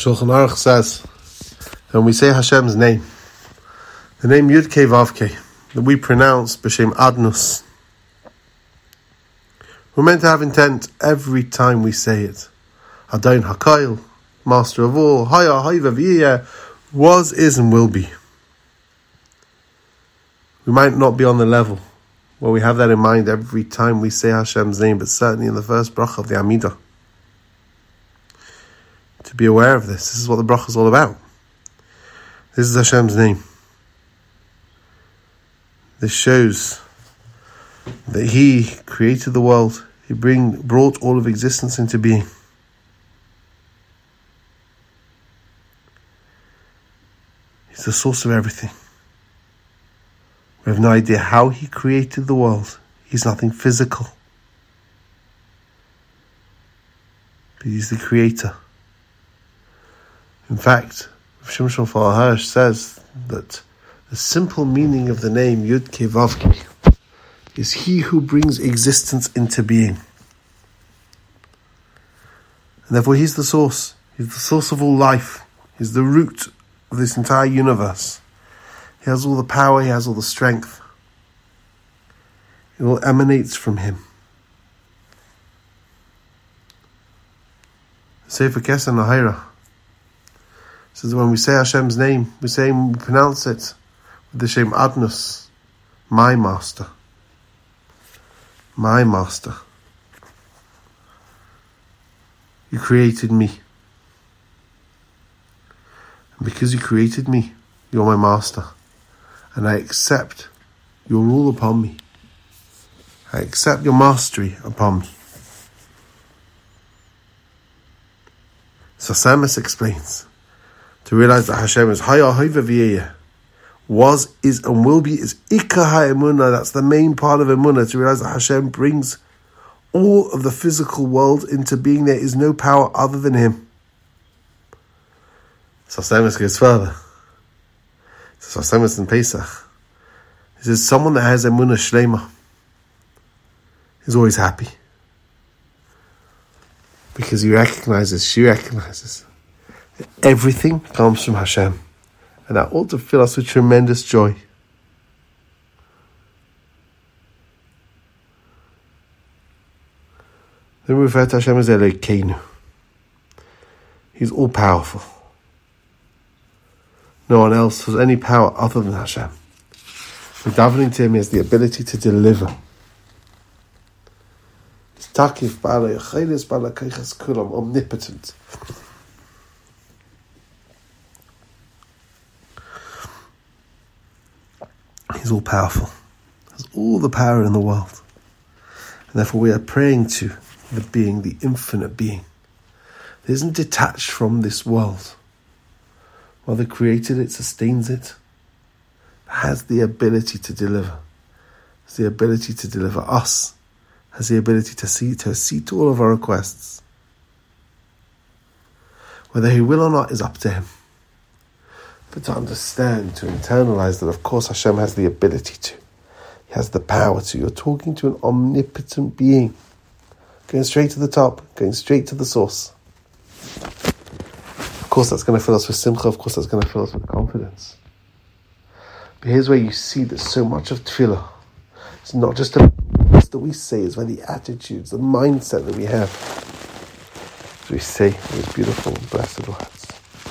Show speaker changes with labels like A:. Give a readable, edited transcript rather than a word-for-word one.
A: Shulchan Aruch says, when we say Hashem's name, the name Yud Kei Vav Kei, that we pronounce B'Shem Adnus, we're meant to have intent every time we say it. Adon HaKoil, Master of all, Haya, Hayva, V'yeh, was, is, and will be. We might not be on the level where we have that in mind every time we say Hashem's name, but certainly in the first bracha of the Amidah. To be aware of this is what the bracha is all about. This is Hashem's name. This shows that He created the world. He brought all of existence into being. He's the source of everything. We have no idea how He created the world. He's nothing physical. But He's the creator. In fact, Shimshon Fal Hirsch says that the simple meaning of the name Yud Kei Vav Kei is He who brings existence into being. And therefore He's the source. He's the source of all life. He's the root of this entire universe. He has all the power, He has all the strength. It all emanates from Him. Sefer Keser Nahira says that when we say Hashem's name, we pronounce it with the Shem Adnus, my master. My master. You created me. And because you created me, you're my master. And I accept your rule upon me. I accept your mastery upon me. So Samus explains, to realize that Hashem is Haya, Hayva, V'yeh, was, is, and will be, is Ikar HaEmunah. That's the main part of Emunah, to realize that Hashem brings all of the physical world into being. There is no power other than Him. So Samus goes further. So Samus in Pesach, he says, someone that has Emunah Shlema is always happy. Because she recognizes that everything comes from Hashem. And that ought to fill us with tremendous joy. Then we refer to Hashem as Elokeinu. He's all powerful. No one else has any power other than Hashem. We're davening to Him, He has the ability to deliver. He's Takif, Ba'ala Yechelis, Ba'ala Keiches Kulam, omnipotent. He's all powerful. Has all the power in the world. And therefore we are praying to the being, the infinite being, that isn't detached from this world. Mother created it, sustains it, has the ability to deliver. Has the ability to deliver us. Has the ability to see to all of our requests. Whether He will or not is up to Him. But to understand, to internalize that of course Hashem has the ability to. He has the power to. You're talking to an omnipotent being. Going straight to the top, going straight to the source. Of course that's going to fill us with simcha, of course that's going to fill us with confidence. But here's where you see that so much of tefillah, it's not just the words that we say, it's where the attitudes, the mindset that we have. As we say those beautiful, blessed words.